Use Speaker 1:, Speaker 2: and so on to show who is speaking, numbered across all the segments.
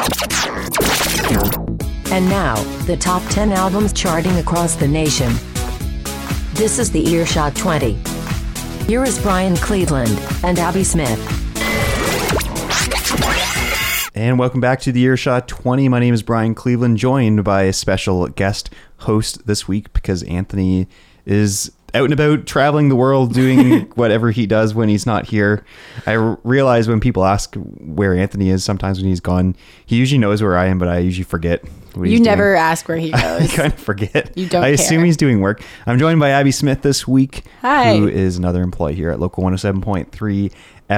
Speaker 1: And now, the top 10 albums charting across the nation. This is the Earshot 20. Here is Brian Cleveland and Abby Smith.
Speaker 2: And welcome back to the Earshot 20. My name is Brian Cleveland, joined by a special guest host this week because Anthony is out and about traveling the world doing whatever he does when he's not here. I realize when people ask where Anthony is, sometimes when he's gone, he usually knows where I am, but I usually forget what he's
Speaker 3: never
Speaker 2: doing.
Speaker 3: ask where he goes.
Speaker 2: I kind of forget.
Speaker 3: You don't
Speaker 2: I
Speaker 3: care.
Speaker 2: assume he's doing work. I'm joined by Abby Smith this week,
Speaker 3: Hi.
Speaker 2: who is another employee here at Local 107.3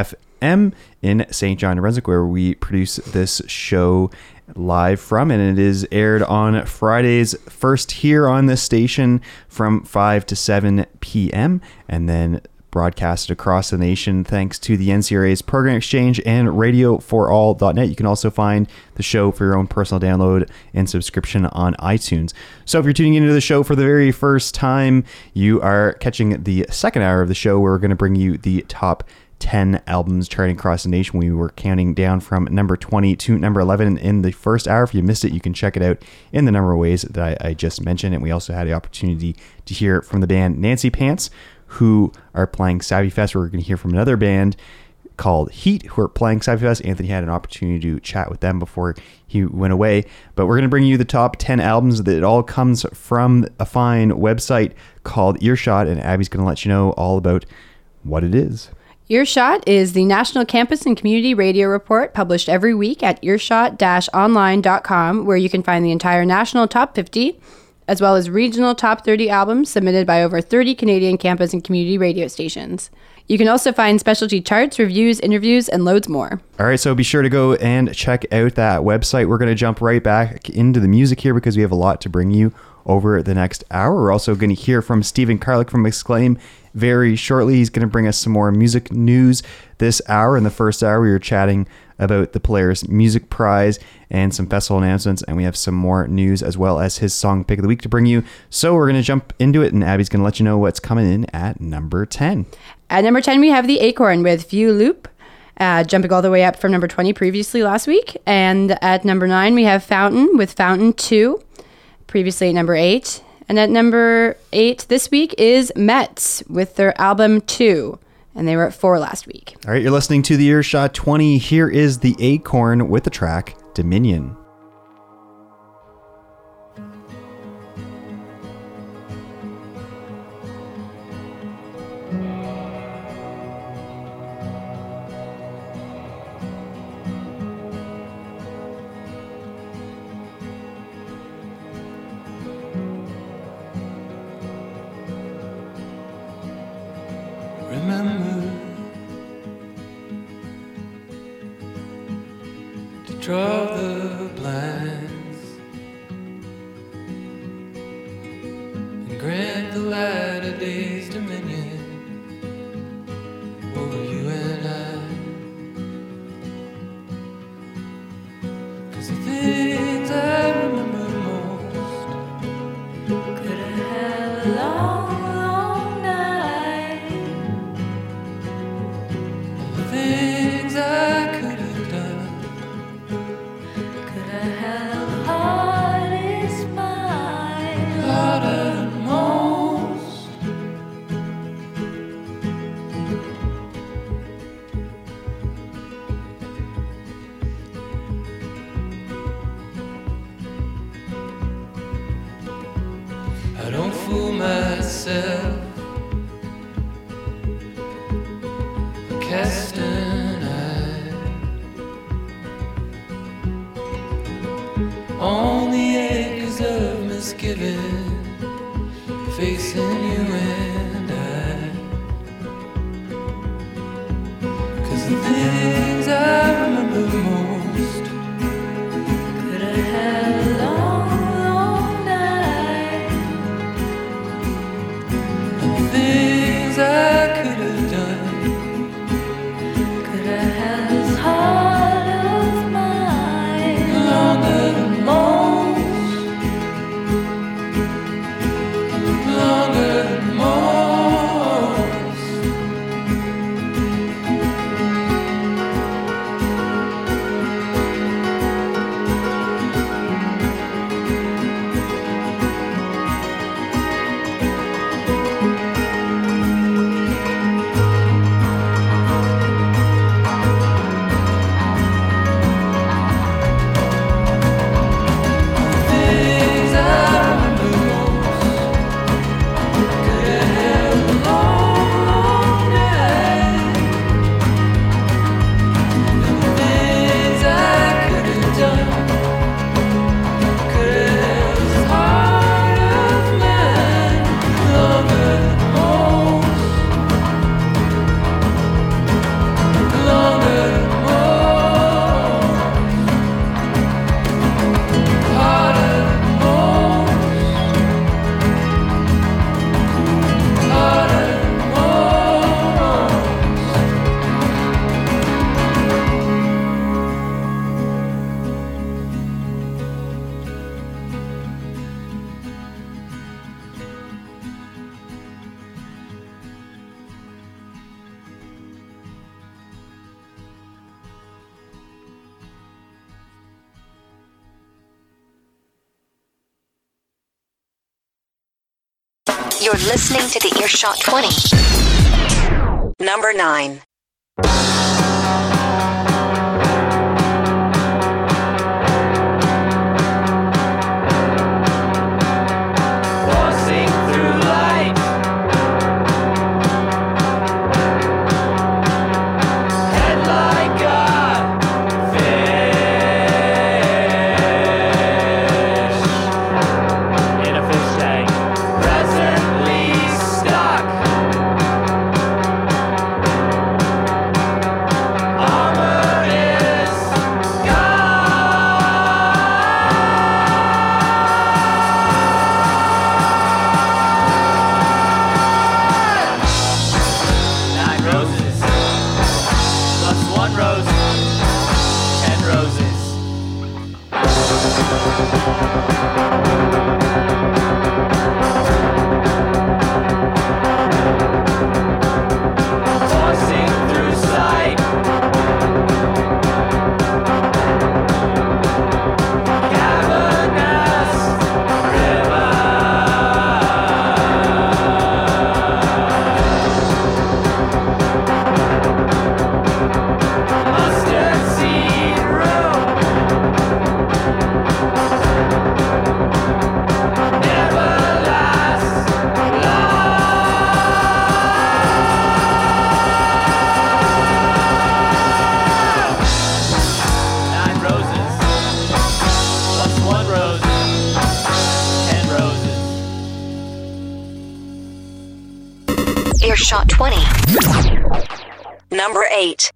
Speaker 2: FM in St. John, New Brunswick, where we produce this show live from, and it is aired on Fridays first here on this station from 5 to 7 p.m. and then broadcasted across the nation thanks to the NCRA's Program Exchange and radioforall.net. You can also find the show for your own personal download and subscription on iTunes. So if you're tuning into the show for the very first time, you are catching the second hour of the show where we're going to bring you the top 10 albums charting across the nation. We were counting down from number 20 to number 11 in the first hour. If you missed it, you can check it out in the number of ways that I just mentioned. And we also had the opportunity to hear from the band Nancy Pants, who are playing Savvy Fest. We're going to hear from another band called Heat, who are playing Savvy Fest. Anthony had an opportunity to chat with them before he went away. But we're going to bring you the top 10 albums. That it all comes from a fine website called Earshot, and Abby's going to let you know all about what it is.
Speaker 3: Earshot is the national campus and community radio report published every week at earshot-online.com, where you can find the entire national top 50, as well as regional top 30 albums submitted by over 30 Canadian campus and community radio stations. You can also find specialty charts, reviews, interviews, and loads more.
Speaker 2: All right, so be sure to go and check out that website. We're going to jump right back into the music here because we have a lot to bring you over the next hour. We're also going to hear from Stephen Carlick from Exclaim very shortly. He's going to bring us some more music news this hour. In the first hour, we were chatting about the Polaris Music Prize and some festival announcements, and we have some more news as well as his song pick of the week to bring you. So we're going to jump into it, and Abby's going to let you know what's coming in at number 10.
Speaker 3: At number 10, we have The Acorn with Few Loop, jumping all the way up from number 20 previously last week. And at number 9, we have Fountain with Fountain 2, previously at number 8. And at number 8 this week is Mets with their album 2. And they were at 4 last week.
Speaker 2: All right, you're listening to the Earshot 20. Here is The Acorn with the track Dominion.
Speaker 4: Remember to draw the blinds and grant the light of day's dominion over you and I. 'Cause the things I remember most could have had a long night. Things I could have done could have had the hardest mind, harder than most. I don't fool myself. Cast an eye on the acres of misgiving facing you and I. 'Cause the things I remember most could have had a long night. And the things I could have done has heart of mine, longer than most.
Speaker 1: You're listening to the Earshot 20. Number 9.
Speaker 5: Forcing through light, head like a fish in a fish tank, presently stuck. Armor is gone. 9 roses, plus 1 rose, 10 roses. Forcing through sight, cavernous river. Mustard seed room, never lasts long. 9 roses, plus 1 rose, 10 roses.
Speaker 1: Earshot 20. Number 8.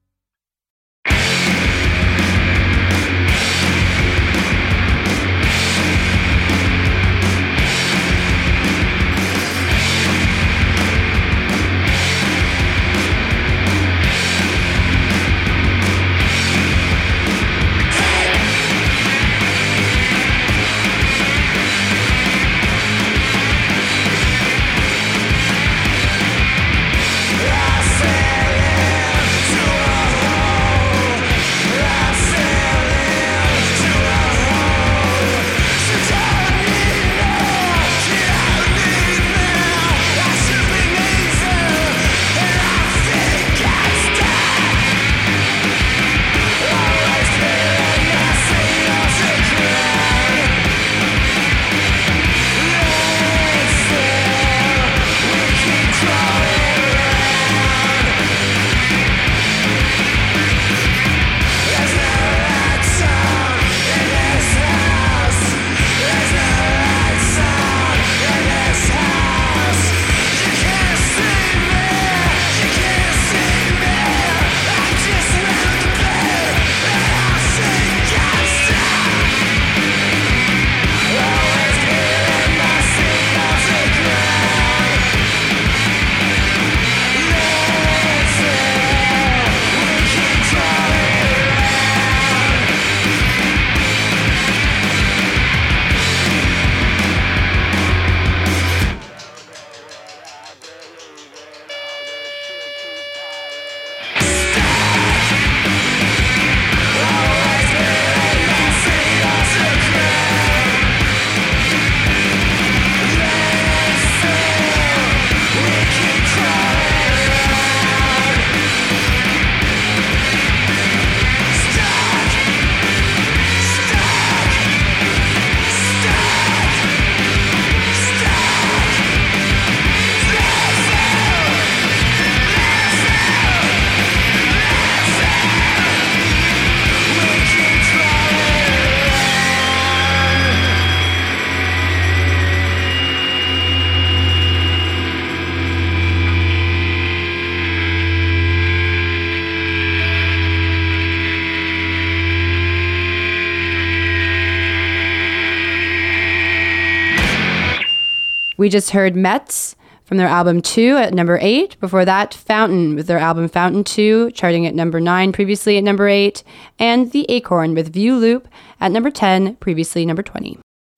Speaker 3: We just heard Metz from their album 2 at number 8. Before that, Fountain with their album Fountain 2, charting at number 9, previously at number 8. And The Acorn with View Loop at number 10, previously number 20.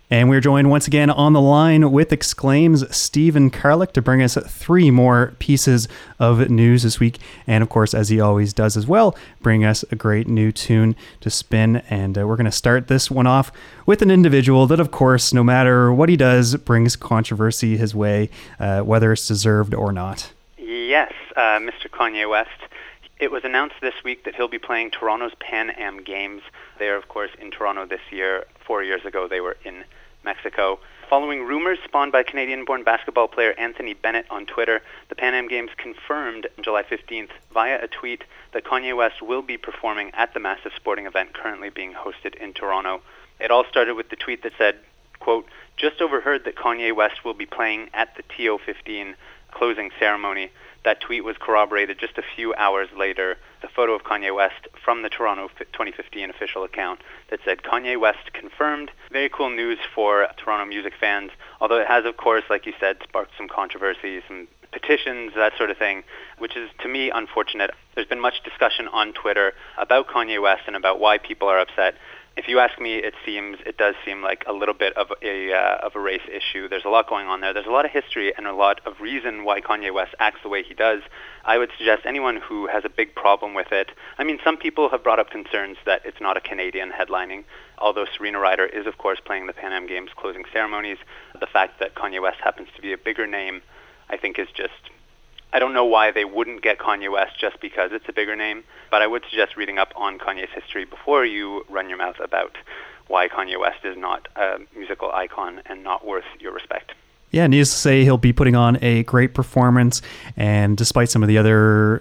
Speaker 2: And we're joined once again on the line with Exclaim's Stephen Karlik to bring us 3 more pieces of news this week. And of course, as he always does as well, bring us a great new tune to spin. And we're going to start this one off with an individual that, of course, no matter what he does, brings controversy his way, whether it's deserved or not.
Speaker 6: Yes, Mr. Kanye West. It was announced this week that he'll be playing Toronto's Pan Am Games. They are, of course, in Toronto this year. 4 years ago, they were in Mexico. Following rumors spawned by Canadian-born basketball player Anthony Bennett on Twitter, the Pan Am Games confirmed on July 15th via a tweet that Kanye West will be performing at the massive sporting event currently being hosted in Toronto. It all started with the tweet that said, quote, "Just overheard that Kanye West will be playing at the TO15 closing ceremony." That tweet was corroborated just a few hours later. The photo of Kanye West from the Toronto 2015 official account that said, "Kanye West confirmed." Very cool news for Toronto music fans, although it has, of course, like you said, sparked some controversy, some petitions, that sort of thing, which is, to me, unfortunate. There's been much discussion on Twitter about Kanye West and about why people are upset. If you ask me, it does seem like a little bit of a race issue. There's a lot going on there. There's a lot of history and a lot of reason why Kanye West acts the way he does. I would suggest anyone who has a big problem with it. I mean, some people have brought up concerns that it's not a Canadian headlining, although Serena Ryder is, of course, playing the Pan Am Games closing ceremonies. The fact that Kanye West happens to be a bigger name, I think, is just... I don't know why they wouldn't get Kanye West just because it's a bigger name, but I would suggest reading up on Kanye's history before you run your mouth about why Kanye West is not a musical icon and not worth your respect.
Speaker 2: Yeah, needless to say, he'll be putting on a great performance, and despite some of the other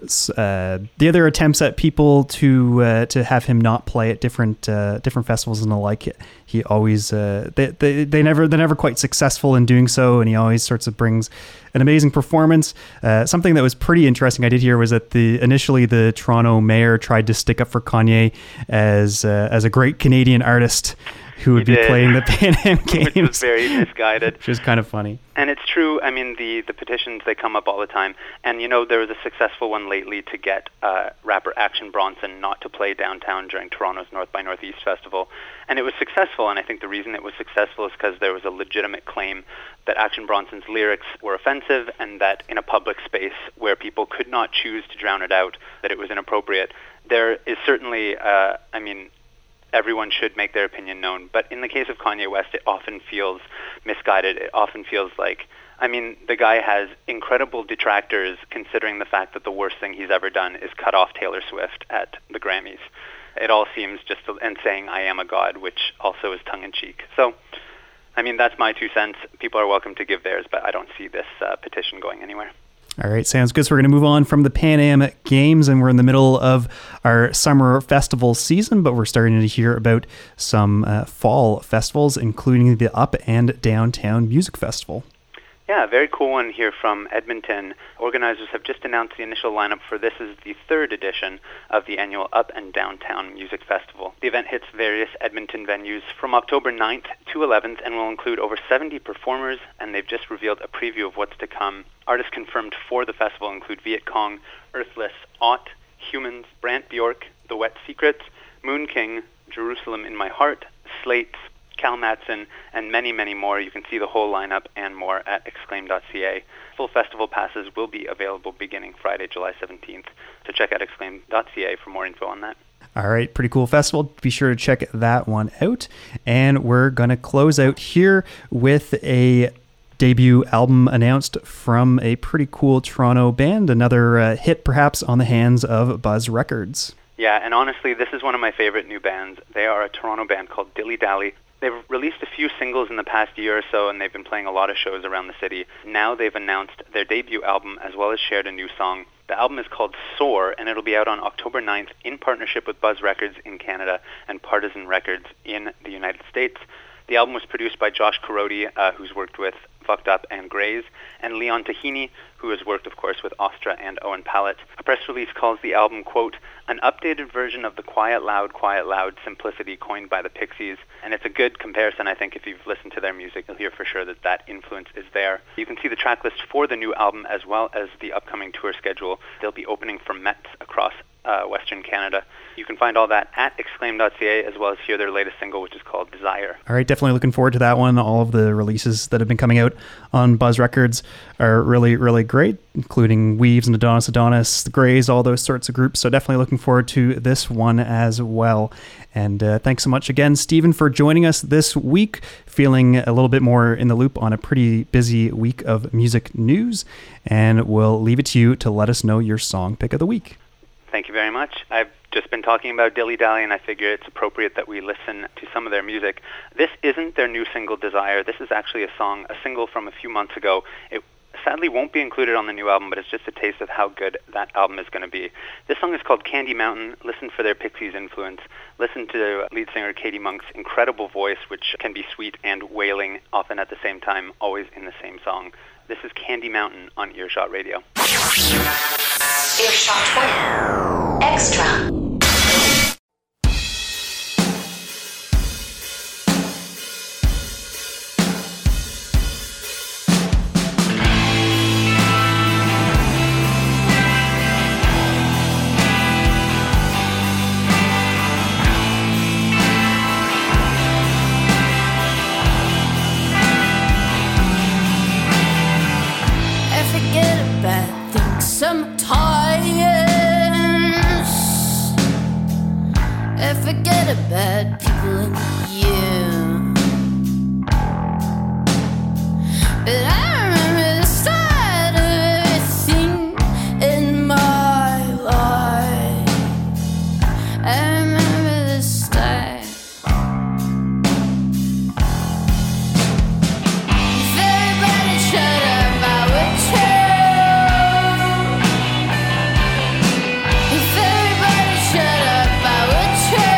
Speaker 2: attempts at people to have him not play at different festivals and the like, he always they're never quite successful in doing so, and he always sorts of brings an amazing performance. Something that was pretty interesting I did hear was that initially the Toronto mayor tried to stick up for Kanye as a great Canadian artist who would be playing the Pan Am Games.
Speaker 6: Which was very misguided.
Speaker 2: Which is kind of funny.
Speaker 6: And it's true. I mean, the petitions, they come up all the time. And, there was a successful one lately to get rapper Action Bronson not to play downtown during Toronto's North by Northeast Festival. And it was successful, and I think the reason it was successful is because there was a legitimate claim that Action Bronson's lyrics were offensive and that in a public space where people could not choose to drown it out, that it was inappropriate. There is certainly, everyone should make their opinion known. But in the case of Kanye West, it often feels misguided. It often feels like, the guy has incredible detractors considering the fact that the worst thing he's ever done is cut off Taylor Swift at the Grammys. It all seems and saying, "I am a god," which also is tongue-in-cheek. So, that's my 2 cents. People are welcome to give theirs, but I don't see this petition going anywhere.
Speaker 2: All right, sounds good. So we're going to move on from the Pan Am Games, and we're in the middle of our summer festival season, but we're starting to hear about some fall festivals, including the Up and Downtown Music Festival.
Speaker 6: Yeah, a very cool one here from Edmonton. Organizers have just announced the initial lineup for this is the 3rd edition of the annual Up and Downtown Music Festival. The event hits various Edmonton venues from October 9th to 11th and will include over 70 performers, and they've just revealed a preview of what's to come. Artists confirmed for the festival include Viet Cong, Earthless, Ott, Humans, Brant Bjork, The Wet Secrets, Moon King, Jerusalem in My Heart, Slates, Cal Matson, and many, many more. You can see the whole lineup and more at exclaim.ca. Full festival passes will be available beginning Friday, July 17th. So check out exclaim.ca for more info on that.
Speaker 2: All right, pretty cool festival. Be sure to check that one out. And we're going to close out here with a debut album announced from a pretty cool Toronto band, another hit perhaps on the hands of Buzz Records.
Speaker 6: Yeah, and honestly, this is one of my favorite new bands. They are a Toronto band called Dilly Dally. They've released a few singles in the past year or so, and they've been playing a lot of shows around the city. Now they've announced their debut album as well as shared a new song. The album is called Soar, and it'll be out on October 9th in partnership with Buzz Records in Canada and Partisan Records in the United States. The album was produced by Josh Korody, who's worked with Fucked Up and Graze, and Leon Tahini, who has worked, of course, with Ostra and Owen Pallett. A press release calls the album, quote, an updated version of the quiet, loud simplicity coined by the Pixies. And it's a good comparison, I think. If you've listened to their music, you'll hear for sure that that influence is there. You can see the track list for the new album as well as the upcoming tour schedule. They'll be opening for Mets across Western Canada. You can find all that at exclaim.ca, as well as hear their latest single, which is called Desire.
Speaker 7: All right, definitely looking forward to that one. All of the releases that have been coming out on Buzz Records are really, really great, including Weaves and Adonis, The Greys, all those sorts of groups. So definitely looking forward to this one as well. And thanks so much again, Stephen, for joining us this week, feeling a little bit more in the loop on a pretty busy week of music news. And we'll leave it to you to let us know your song pick of the week.
Speaker 6: Thank you very much. I've just been talking about Dilly Dally, and I figure it's appropriate that we listen to some of their music. This isn't their new single, Desire. This is actually a single from a few months ago. It sadly won't be included on the new album, but it's just a taste of how good that album is going to be. This song is called Candy Mountain. Listen for their Pixies influence. Listen to lead singer Katie Monk's incredible voice, which can be sweet and wailing, often at the same time, always in the same song. This is Candy Mountain on Earshot Radio.
Speaker 1: Earshot 20 Extra.
Speaker 8: Forget about people like you. But I remember the start of everything in my life. I remember the start. If everybody shut up, I would too. If everybody shut up, I would too.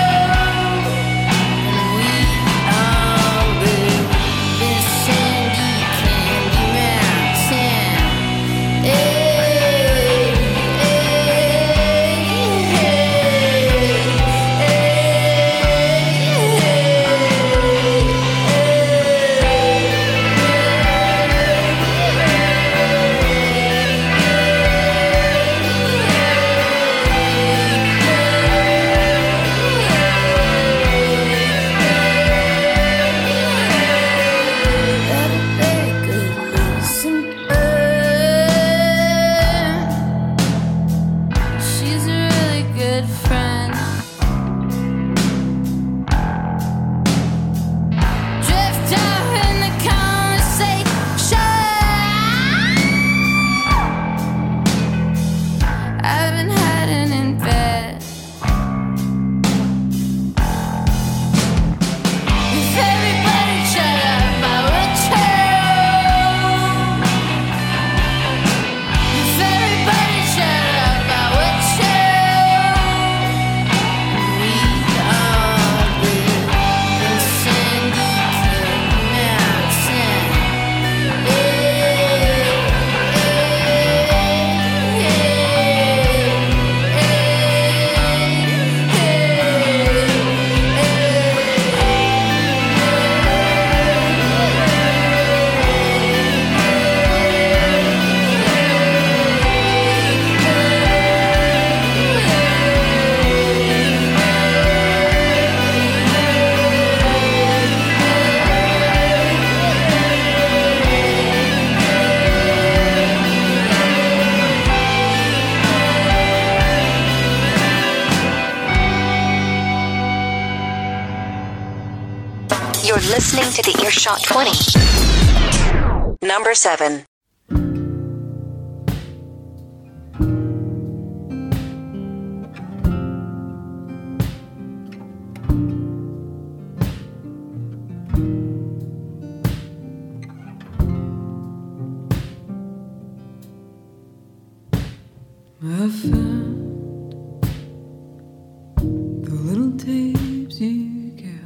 Speaker 1: You're listening to the Earshot 20. Number 7.
Speaker 4: I found the little tapes you kept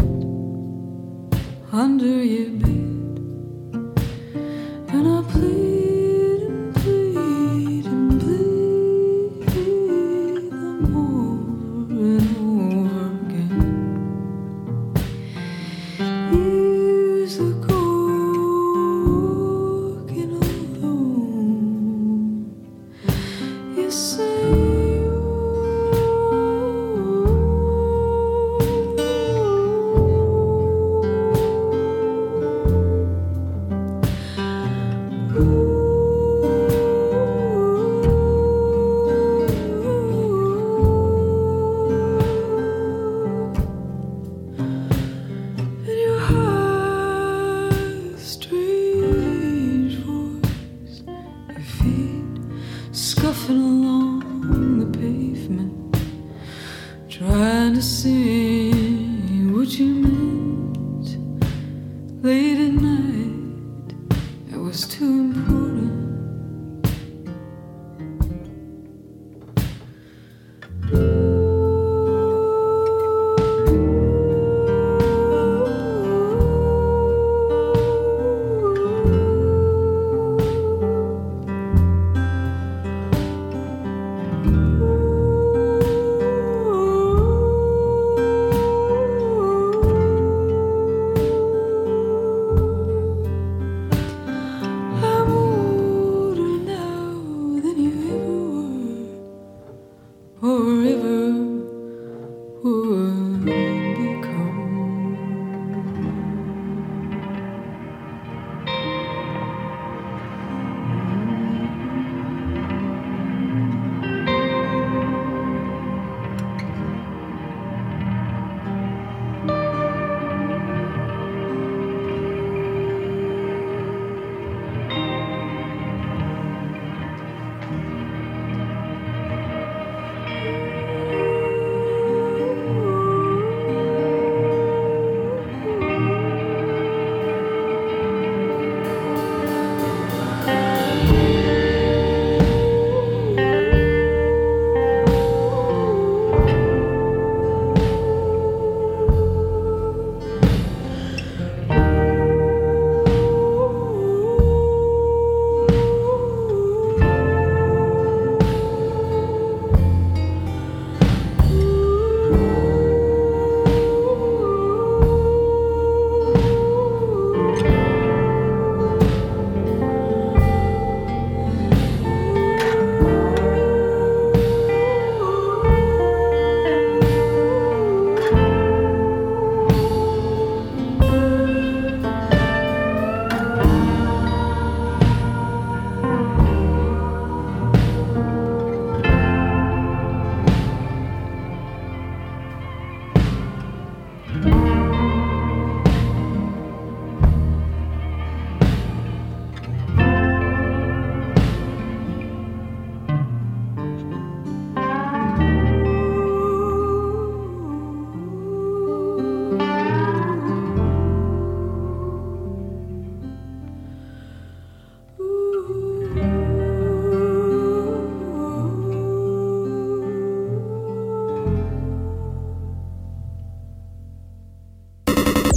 Speaker 4: under your bed, and I plead and plead and plead them over and over again. Years ago, walking alone, you say you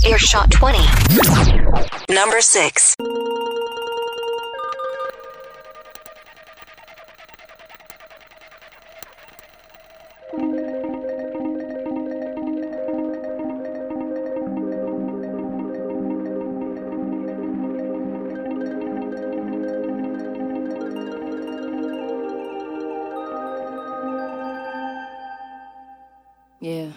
Speaker 1: Earshot 20. Number 6.
Speaker 8: Yeah.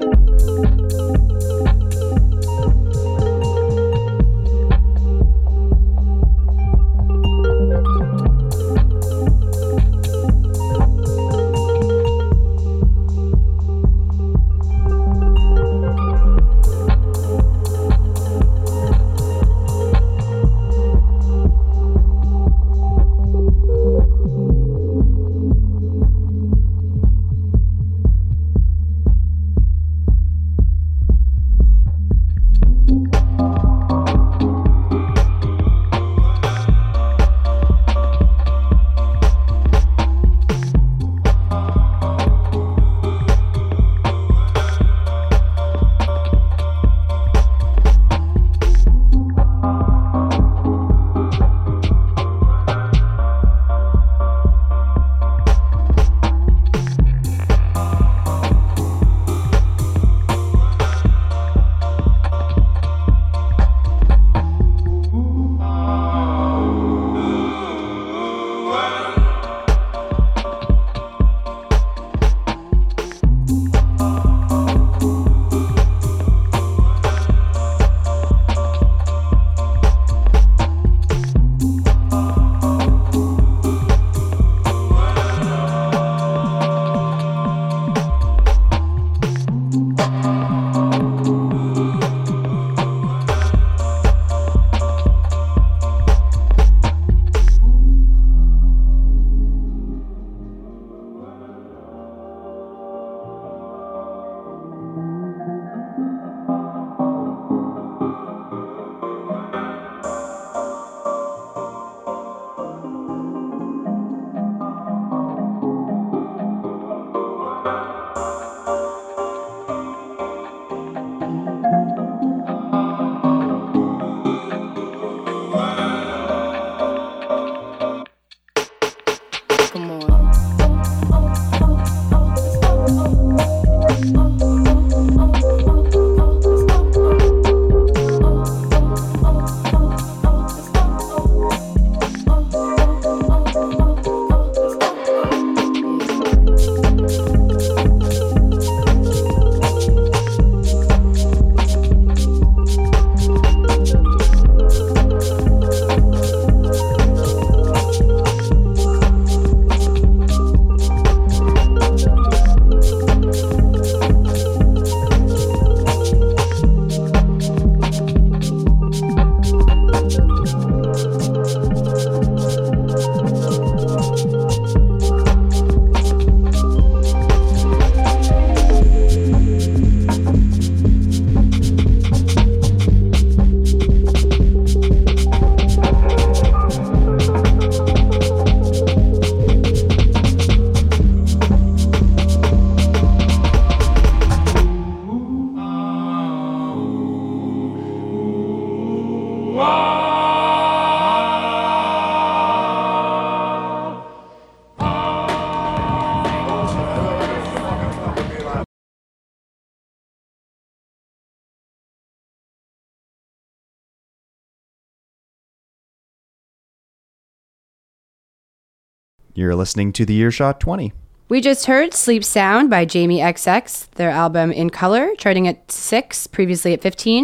Speaker 2: You're listening to the Earshot 20.
Speaker 3: We just heard Sleep Sound by Jamie XX, their album In Color, charting at 6, previously at 15.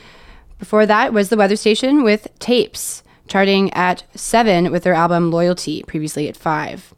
Speaker 3: Before that was The Weather Station with Tapes, charting at 7 with their album Loyalty, previously at 5.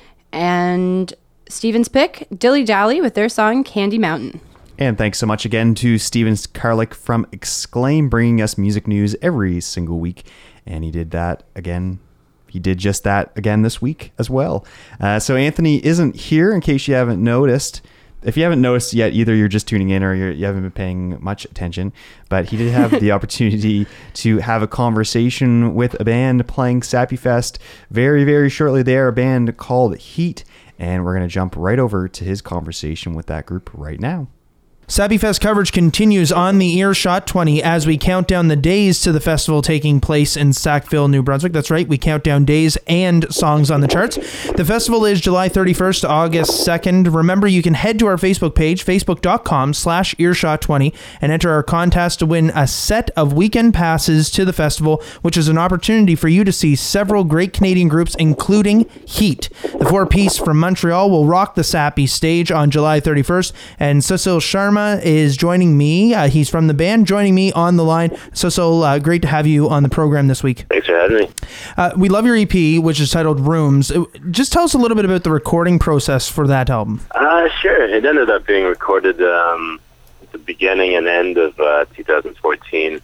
Speaker 3: And Steven's pick, Dilly Dally, with their song Candy Mountain.
Speaker 2: And thanks so much again to Steven Karlik from Exclaim, bringing us music news every single week. And he did that again. He did just that again this week as well. So Anthony isn't here, in case you haven't noticed. If you haven't noticed yet, either you're just tuning in or you haven't been paying much attention. But he did have the opportunity to have a conversation with a band playing Sappy Fest very, very shortly. They are a band called Heat. And we're going to jump right over to his conversation with that group right now.
Speaker 9: Sappy Fest coverage continues on the Earshot 20 as we count down the days to the festival taking place in Sackville, New Brunswick. That's right, we count down days and songs on the charts. The festival is July 31st to August 2nd. Remember, you can head to our Facebook page, facebook.com/earshot20, and enter our contest to win a set of weekend passes to the festival, which is an opportunity for you to see several great Canadian groups, including Heat. The four-piece from Montreal will rock the Sappy stage on July 31st, and Cecil Sharma is joining me. He's from the band, joining me on the line. Cecil, great to have you on the program this week.
Speaker 10: Thanks for having me.
Speaker 9: We love your EP, which is titled Rooms. Just tell us a little bit about the recording process for that album.
Speaker 10: Sure. It ended up being recorded at the beginning and end of 2014.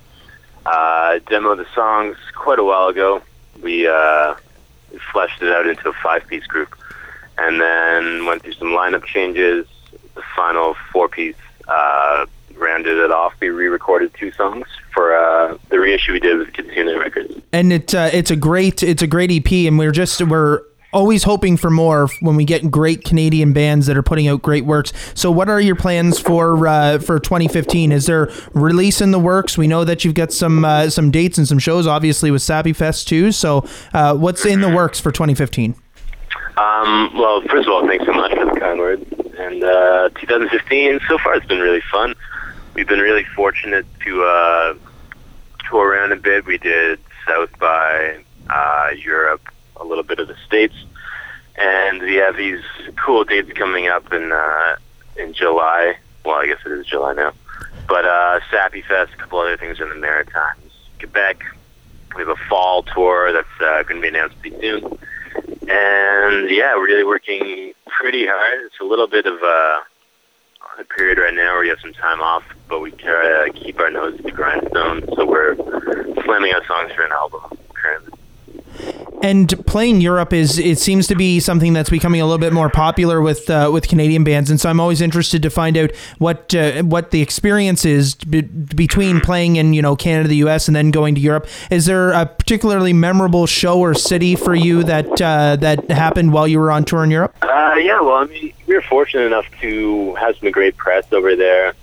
Speaker 10: Demoed the songs quite a while ago. We fleshed it out into a 5-piece group, and then went through some lineup changes. The final 4-piece rounded it off. We re-recorded 2 songs for the reissue we did with Kitsune Records.
Speaker 9: And it's a great EP, and we're always hoping for more when we get great Canadian bands that are putting out great works. So what are your plans for 2015? Is there release in the works? We know that you've got some dates and some shows, obviously with Sappy Fest too. So what's in the works for 2015?
Speaker 10: Well, first of all, thanks so much for the kind words. And 2015, so far it's been really fun. We've been really fortunate to tour around a bit. We did South by Europe, a little bit of the States, and we have these cool dates coming up in July. Well, I guess it is July now. But Sappy Fest, a couple other things in the Maritimes, Quebec. We have a fall tour that's going to be announced pretty soon. And yeah, we're really working pretty hard. It's a little bit of a period right now where we have some time off, but we try to keep our nose to the grindstone. So we're slamming out songs for an album currently.
Speaker 9: And playing Europe it seems to be something that's becoming a little bit more popular with Canadian bands, and so I'm always interested to find out what the experience is between playing in Canada, the U.S., and then going to Europe. Is there a particularly memorable show or city for you that happened while you were on tour in Europe?
Speaker 10: Yeah, well, I mean, we were fortunate enough to have some great press over there.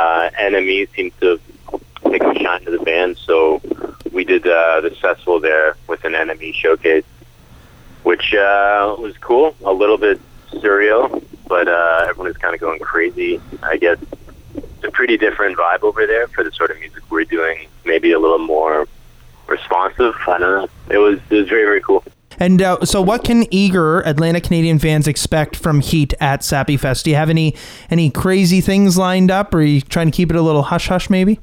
Speaker 10: NME seemed to take a shine to the band, so we did this festival there with an NME showcase, which was cool, a little bit surreal, but everyone is kind of going crazy. I guess it's a pretty different vibe over there for the sort of music we're doing, maybe a little more responsive. I don't know. It was very, very cool.
Speaker 9: And so what can eager Atlantic Canadian fans expect from Heat at Sappy Fest? Do you have any crazy things lined up, or are you trying to keep it a little hush-hush maybe?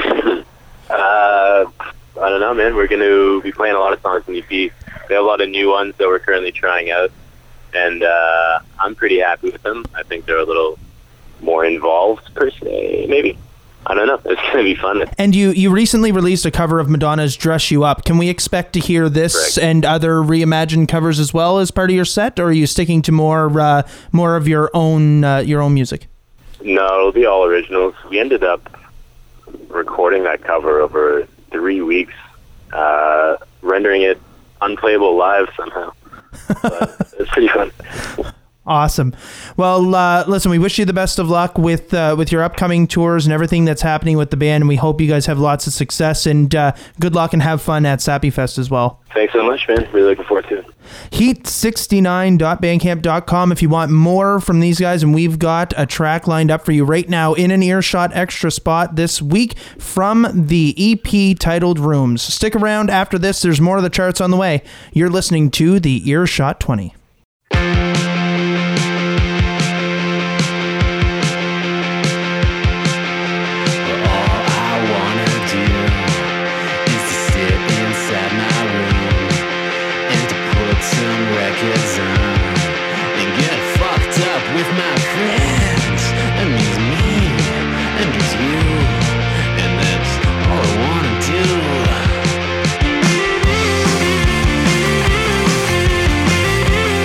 Speaker 10: I don't know, man. We're going to be playing a lot of songs in EP. We have a lot of new ones that we're currently trying out, and I'm pretty happy with them. I think they're a little more involved, per se, maybe. I don't know. It's going to be fun.
Speaker 9: And you recently released a cover of Madonna's Dress You Up. Can we expect to hear this
Speaker 10: Correct.
Speaker 9: and other reimagined covers as well as part of your set, or are you sticking to more of your own music?
Speaker 10: No, it'll be all originals. We ended up recording that cover over 3 weeks, rendering it unplayable live somehow. But it's pretty fun.
Speaker 9: Awesome. Well, listen, we wish you the best of luck with your upcoming tours and everything that's happening with the band, and we hope you guys have lots of success, and good luck and have fun at Sappy Fest as well.
Speaker 10: Thanks so much, man. Really looking forward to it.
Speaker 9: Heat69.bandcamp.com if you want more from these guys, and we've got a track lined up for you right now in an Earshot extra spot this week from the EP titled Rooms. Stick around after this. There's more of the charts on the way. You're listening to the Earshot 20.
Speaker 11: Do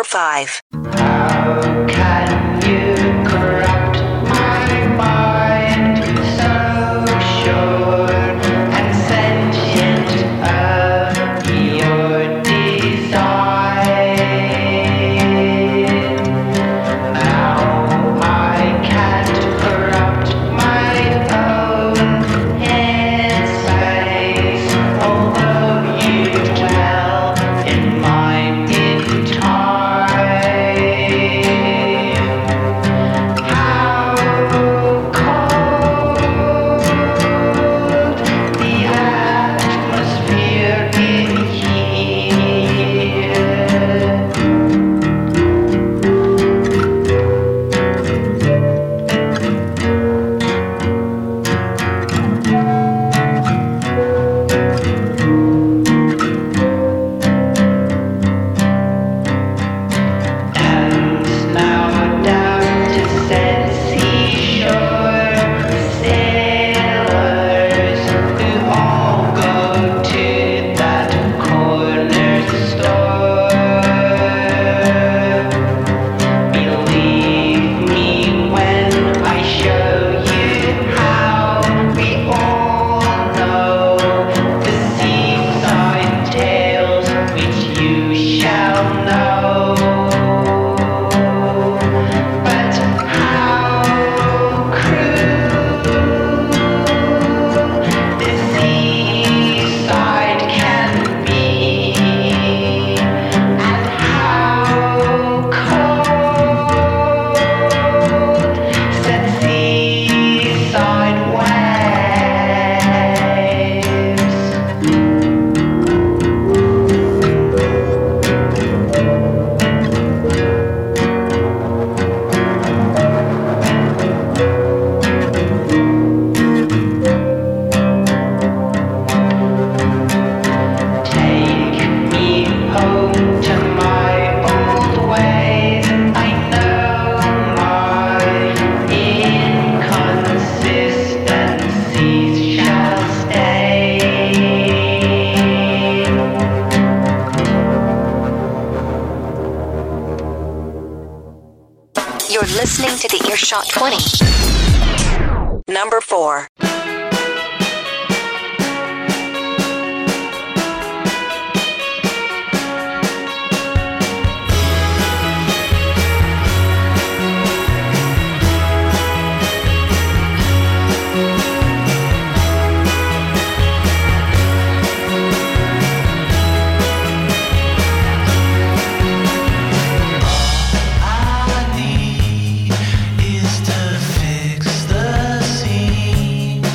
Speaker 1: 105.
Speaker 4: How can you corrupt my mind so sure and sentient of your design? Now I can't corrupt my own headspace, although you dwell in mine in time. How cold the atmosphere in here. And now down to said seashore, sailors who all go to that corner store. Believe me when I show you how we all know the seaside tales which you shall know. But how cruel the seaside can be, and how cold set seaside waves. Take me home to my old ways. I know my inconsistencies shall stay.
Speaker 1: You're listening to the Earshot 20. Number 4.
Speaker 4: I need is to fix the scene.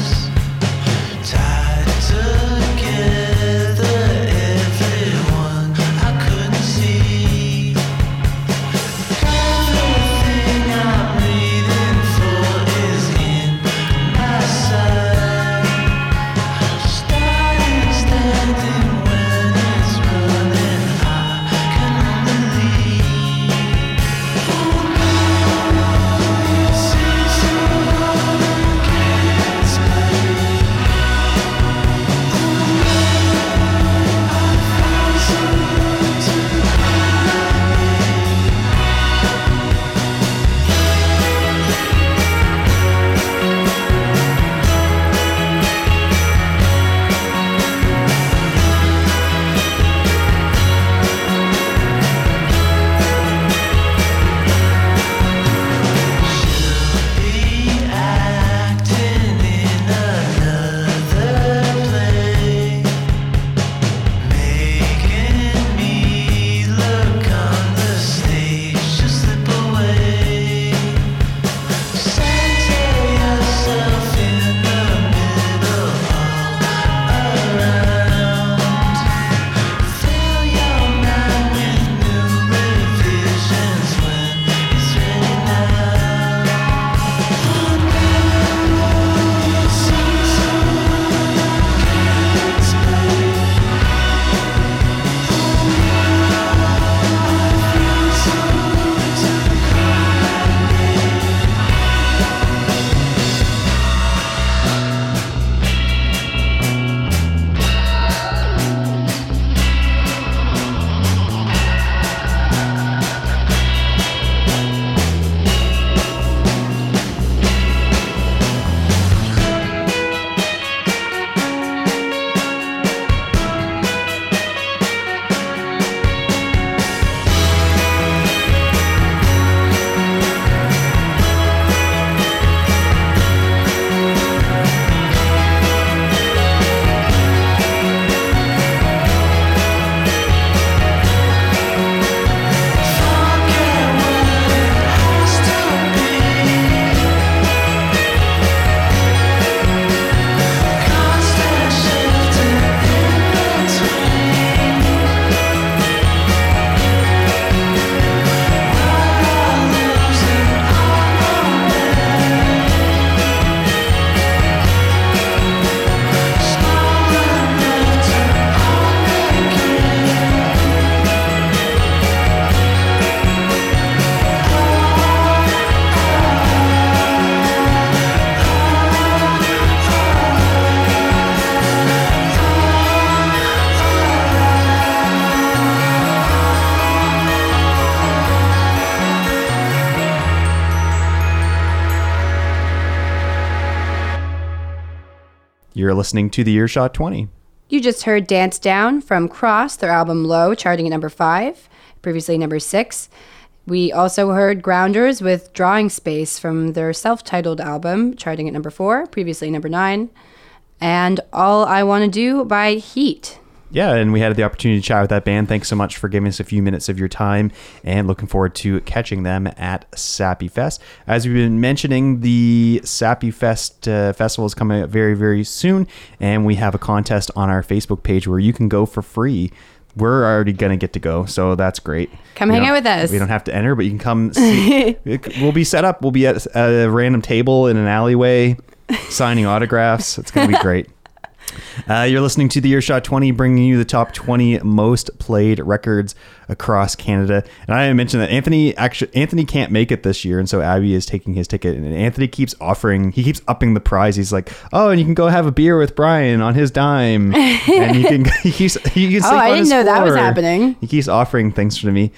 Speaker 2: You're listening to the Earshot 20.
Speaker 3: You just heard Dance Down from Cross, their album Low, charting at number 5, previously number 6. We also heard Grounders with Drawing Space from their self-titled album, charting at number 4, previously number 9. And All I Want to Do by Heat.
Speaker 2: Yeah, and we had the opportunity to chat with that band. Thanks so much for giving us a few minutes of your time, and looking forward to catching them at Sappy Fest. As we've been mentioning, the Sappy Fest festival is coming up very, very soon, and we have a contest on our Facebook page where you can go for free. We're already going to get to go, so that's great.
Speaker 3: Come hang out with us.
Speaker 2: We don't have to enter, but you can come see. We'll be set up. We'll be at a random table in an alleyway signing autographs. It's going to be great. You're listening to the Earshot 20, bringing you the top 20 most played records across Canada. And I mentioned that Anthony can't make it this year, and so Abby is taking his ticket. And Anthony keeps upping the prize. He's like, "Oh, and you can go have a beer with Brian on his dime." And he can sleep on
Speaker 3: I didn't
Speaker 2: his
Speaker 3: know that was
Speaker 2: floor.
Speaker 3: happening.
Speaker 2: He keeps offering things to me.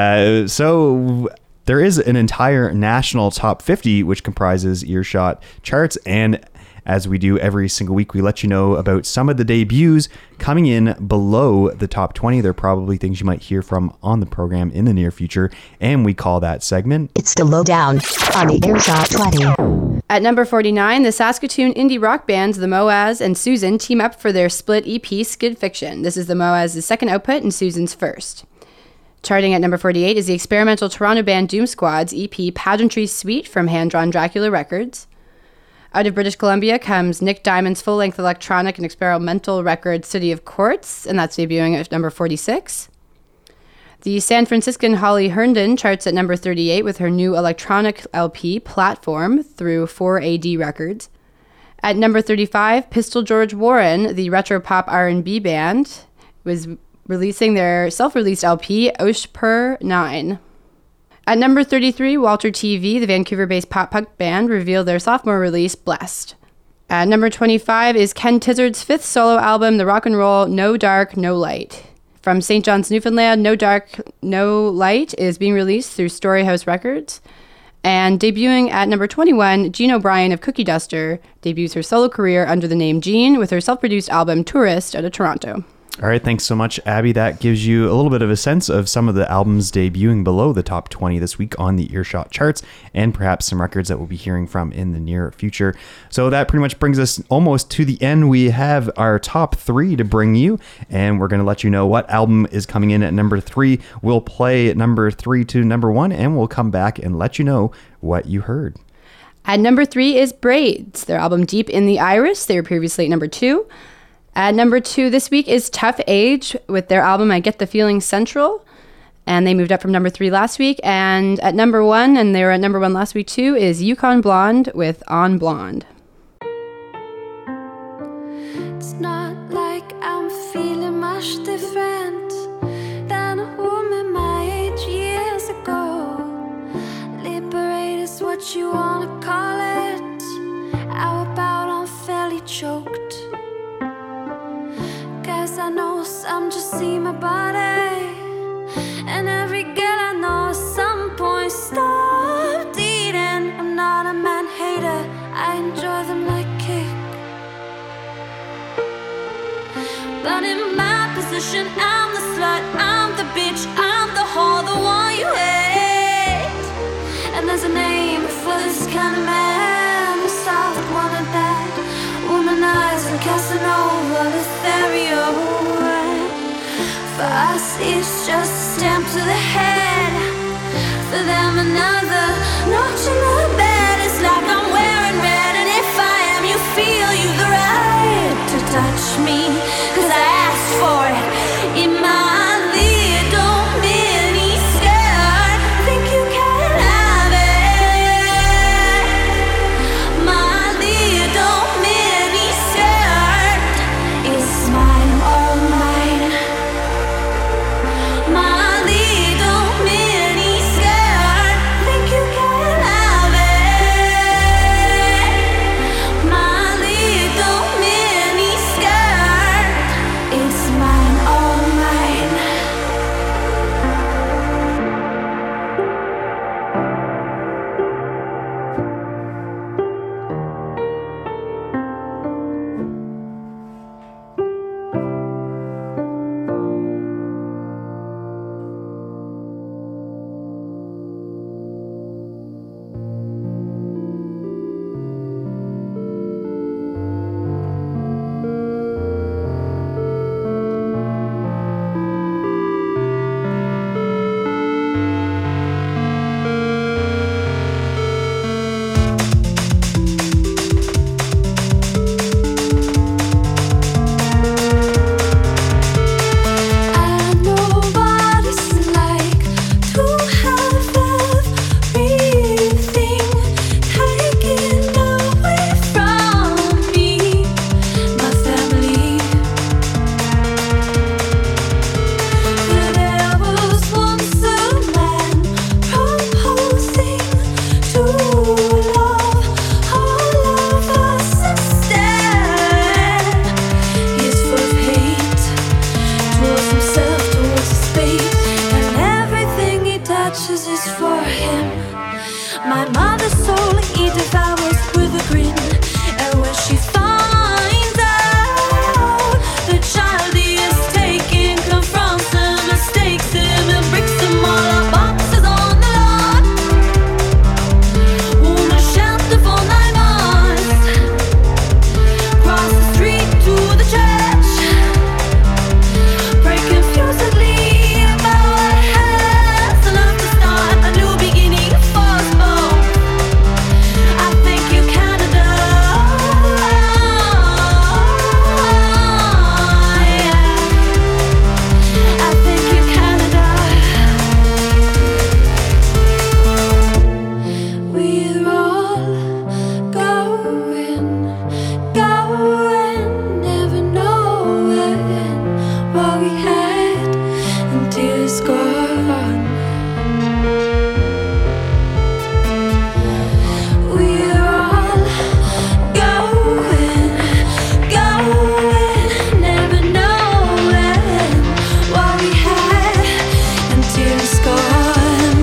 Speaker 2: So there is an entire national top 50, which comprises Earshot charts, and as we do every single week, we let you know about some of the debuts coming in below the top 20. They're probably things you might hear from on the program in the near future, and we call that segment
Speaker 1: It's the Lowdown on the Earshot 20.
Speaker 3: At number 49, the Saskatoon indie rock bands The Moaz and Susan team up for their split EP Skid Fiction. This is The Moaz's second output and Susan's first. Charting at number 48 is the experimental Toronto band Doom Squad's EP Pageantry Suite from Hand Drawn Dracula Records. Out of British Columbia comes Nick Diamond's full-length electronic and experimental record City of Quartz, and that's debuting at number 46. The San Franciscan Holly Herndon charts at number 38 with her new electronic LP Platform through 4AD Records. At number 35, Pistol George Warren, the retro pop R&B band, was releasing their self-released LP Oshpur 9. At number 33, Walter TV, the Vancouver-based pop-punk band, revealed their sophomore release, Blessed. At number 25 is Ken Tizard's fifth solo album, the rock and roll No Dark, No Light. From St. John's, Newfoundland, No Dark, No Light is being released through Storyhouse Records. And debuting at number 21, Jean O'Brien of Cookie Duster debuts her solo career under the name Jean with her self-produced album Tourist out of Toronto.
Speaker 2: All right, thanks so much, Abby. That gives you a little bit of a sense of some of the albums debuting below the top 20 this week on the Earshot charts, and perhaps some records that we'll be hearing from in the near future. So that pretty much brings us almost to the end. We have our top 3 to bring you, and we're going to let you know what album is coming in at number 3. We'll play number 3 to number 1, and we'll come back and let you know what you heard.
Speaker 3: At number 3 is Braids, their album Deep in the Iris. They were previously at number 2. At number 2 this week is Tough Age with their album I Get the Feeling Central. And they moved up from number 3 last week. And at number 1, and they were at number 1 last week too, is Yukon Blonde with On Blonde.
Speaker 4: It's not like I'm feeling much different than a woman my age years ago. Liberate is what you wanna call it. How about I'm fairly choked? 'Cause I know some just see my body, and every girl I know at some point stopped eating. I'm not a man hater, I enjoy them like cake. But in my position, I'm the slut, I'm the bitch, I'm the whore, the one you hate. And there's a name for this kind of man, the soft one of that womanized and Casanova, Lothario. For us, it's just a stamp to the head. For them, another notch in the bed. It's like I'm wearing red, and if I am, you feel you've the right to touch me, 'cause I asked for it in my little mini skirt. Think you can have it? My little mini skirt is mine, all mine. My little mini skirt. Think you can have My mother's soul he devours with a grin. And when she finds out the child he is taking confronts him, mistakes him, and breaks him all our boxes on the lawn. Woman shelter for 9 months. Cross the street to the church. Pray confusedly about what has enough to start a new beginning for us both. I thank you, Canada. I thank you, Canada. We're all going, never knowing what we had until it's gone. We're all going, never knowing what we had until it's gone.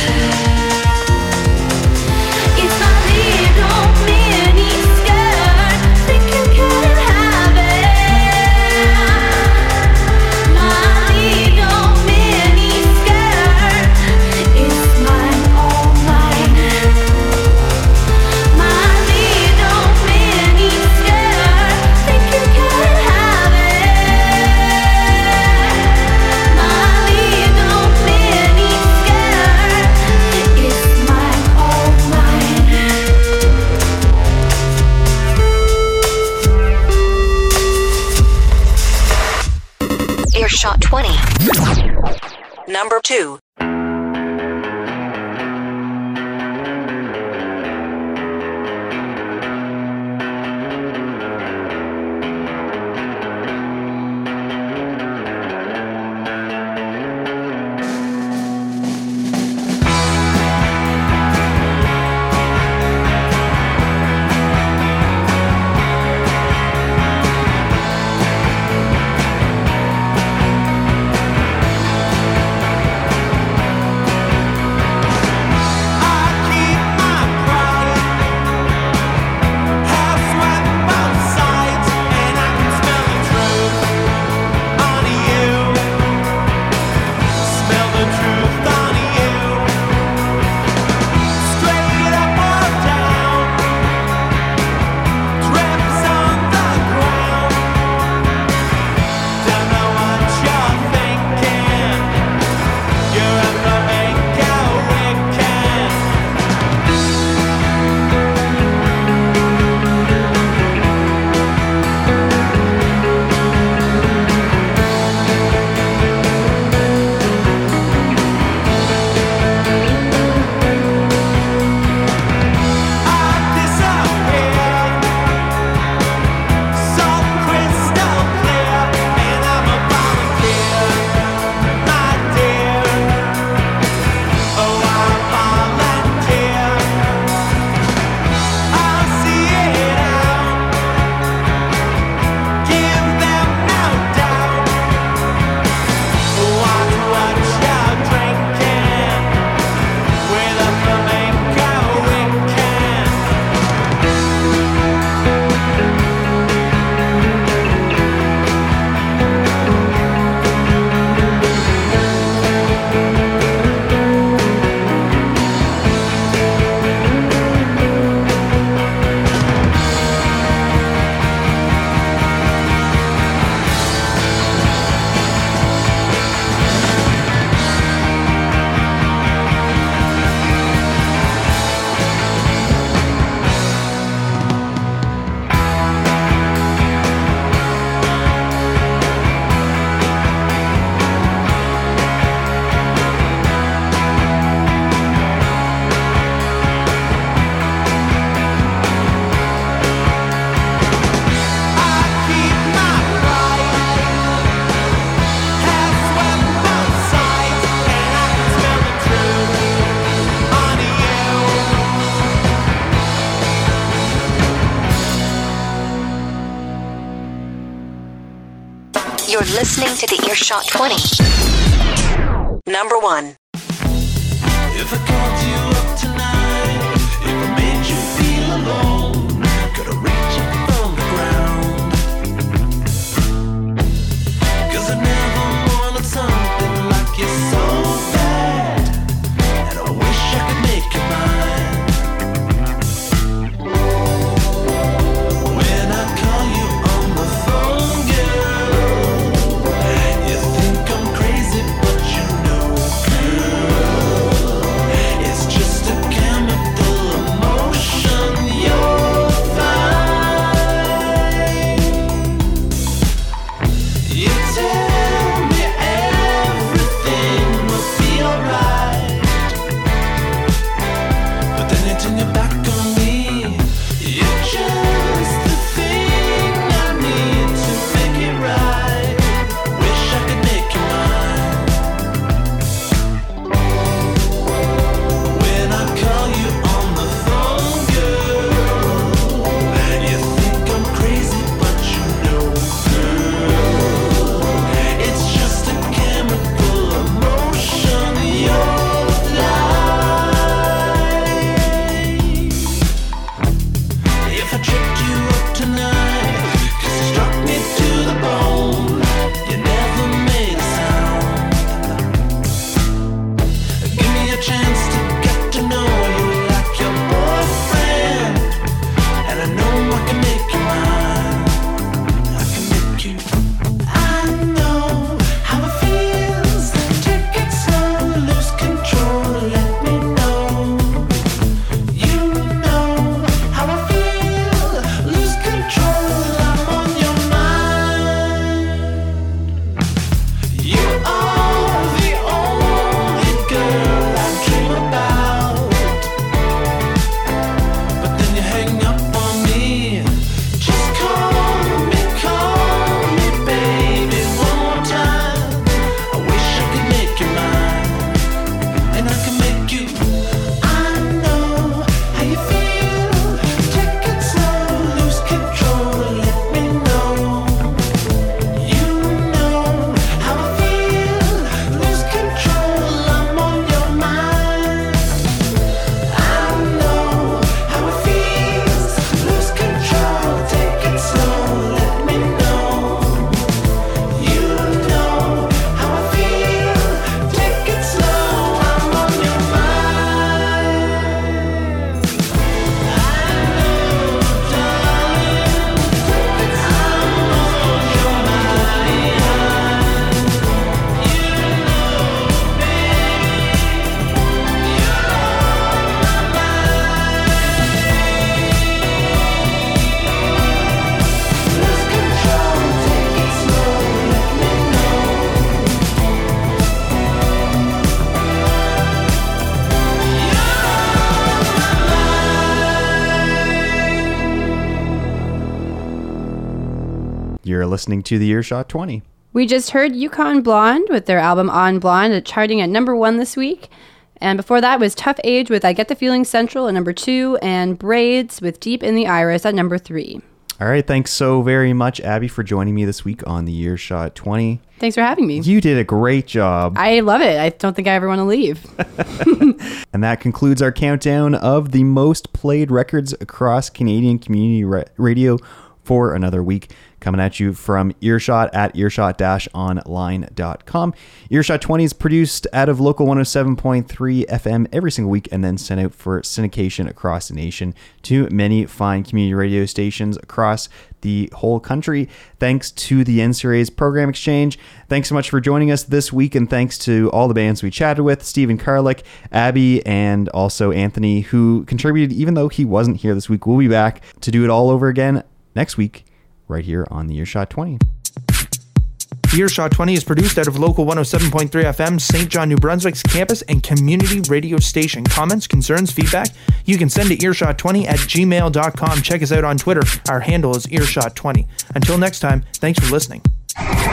Speaker 4: It's my little mini skirt, think you can have it. My little mini skirt is mine, all mine. My little mini skirt, think you can have it. My little mini skirt is mine, all mine.
Speaker 1: Earshot 20. Number 2. You're listening to the Earshot 20. Number 1.
Speaker 11: If I called you up tonight
Speaker 2: You're listening to the Earshot 20.
Speaker 3: We just heard Yukon Blonde with their album On Blonde, charting at number 1 this week. And before that was Tough Age with I Get the Feeling Central at number 2, and Braids with Deep in the Iris at number 3.
Speaker 2: All right, thanks so very much, Abby, for joining me this week on the Earshot 20.
Speaker 3: Thanks for having me.
Speaker 2: You did a great job.
Speaker 3: I love it. I don't think I ever want to leave.
Speaker 2: And that concludes our countdown of the most played records across Canadian community radio for another week. Coming at you from Earshot at earshot-online.com. Earshot 20 is produced out of local 107.3 FM every single week and then sent out for syndication across the nation to many fine community radio stations across the whole country. Thanks to the NCRA's Program Exchange. Thanks so much for joining us this week, and thanks to all the bands we chatted with, Stephen Karlik, Abby, and also Anthony, who contributed even though he wasn't here this week. We'll be back to do it all over again next week, right here on the Earshot 20.
Speaker 9: Earshot 20 is produced out of local 107.3 FM, St. John, New Brunswick's campus and community radio station. Comments, concerns, feedback, you can send to earshot20@gmail.com. Check us out on Twitter. Our handle is Earshot20. Until next time, thanks for listening.